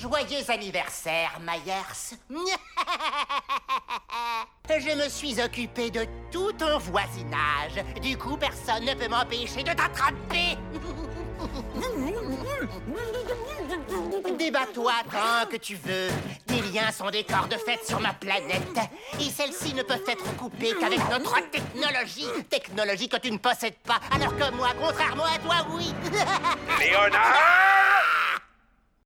Joyeux anniversaire, Myers. Je me suis occupé de tout ton voisinage. Du coup, personne ne peut m'empêcher de t'attraper. Débat-toi tant que tu veux. Des liens sont des corps de fête sur ma planète. Et celles-ci ne peuvent être coupées qu'avec notre technologie. Technologie que tu ne possèdes pas, alors que moi, contrairement à toi, oui. Léonard!